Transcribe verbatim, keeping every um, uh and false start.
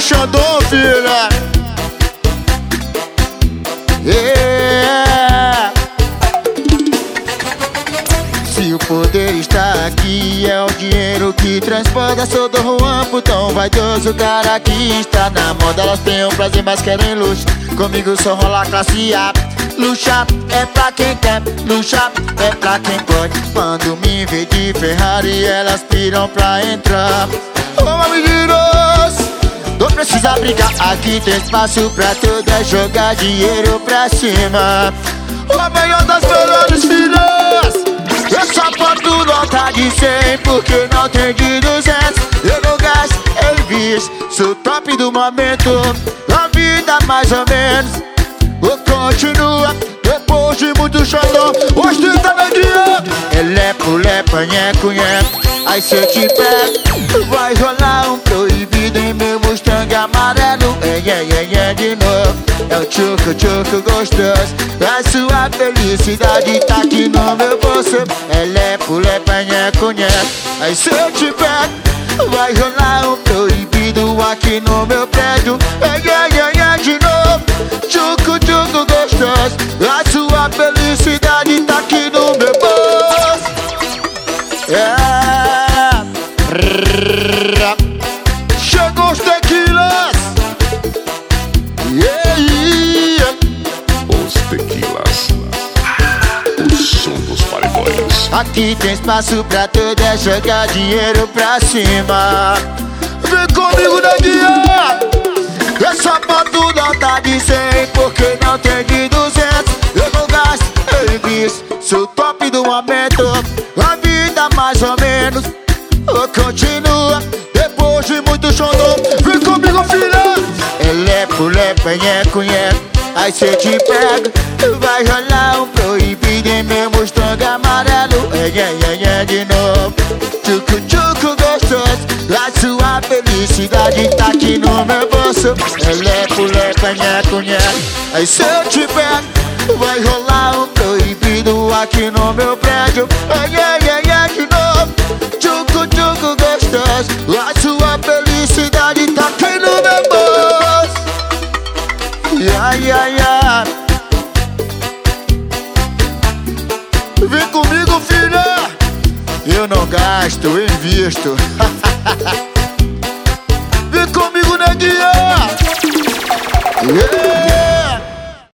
Xandão, filha. Yeah. Se o poder está aqui, é o dinheiro que transporta. Sou do Juan, putão vaidoso, cara que está na moda. Elas têm um prazer, mas querem luxo. Comigo só rola classe A. Luxar é pra quem quer, luxar é pra quem pode. Quando me vê de Ferrari, elas piram pra entrar. Ô, meninos, não precisa brigar, aqui tem espaço pra tudo. É jogar dinheiro pra cima. O melhor das melhores filhas. Eu só boto nota de cem, porque não tem de duzentos. Eu não gasto em bis, sou top do momento. A vida mais ou menos continua depois de muito Xandão. Hoje tá na dia. É lepo, lepa, nheco, nheco. Aí cê te pega, vai rolar um proibido em meu Mustang amarelo. É, é, é, é de novo. É o tchuco, tchuco gostoso. A sua felicidade tá aqui no meu bolso. É lepo, lepa, nheco, nheco. Aí cê te pega, vai rolar um proibido aqui no meu prédio. É, é, é, é de novo. Tchuco, tchuco gostoso. A sua felicidade tá aqui no meu bolso. É. Chegou os tequilas. Yeah, yeah. Os tequilas. O som dos paredões. Aqui tem espaço pra tudo, é jogar dinheiro pra cima. Vem comigo, neguinha. Eu só boto nota de cem, porque não tem de duzentos. Eu não gasto em bis, sou top do momento. A vida mais ou menos continua depois de muito Xandão. Vem comigo, filha. É lepo, lepo, é nheco, nheco. Aí cê te pega, vai rolar um proibido em meu Mustang amarelo. É, é, é, é de novo. Tchucu, tchucu gostoso. A sua felicidade tá aqui no meu bolso. É lepo, lepo, é nheco, nheco. Aí cê te pega, vai rolar um proibido aqui no meu prédio. É, é, é, é de novo. Tchucu, tchucu gostoso. A sua felicidade tá aqui no meu bolso. Ai, ai, ai. Vem comigo, filha. Eu não gasto, eu invisto. Vem comigo, neguinha. Yeah.